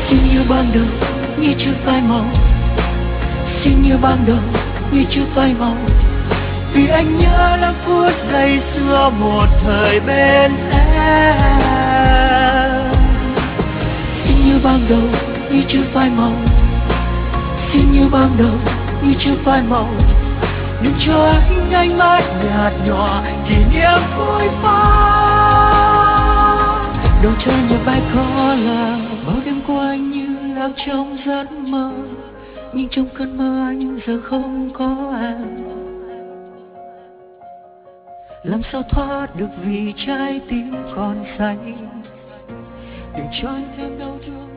Xin như ban đầu như chưa phai màu, xin như ban đầu như chưa phai màu, vì anh nhớ lắm phút giây xưa một thời bên em. Xin như ban đầu như chưa phai màu, xin như ban đầu như chưa phai màu, đừng cho anh ánh mắt nhạt nhòa kỷ niệm vui phá. Đầu chân nhà bay có là bao đêm của anh như lạc trong giấc mơ, nhưng trong cơn mơ anh giờ không có em. Làm sao thoát được vì trái tim còn say, đừng cho anh thêm đau thương.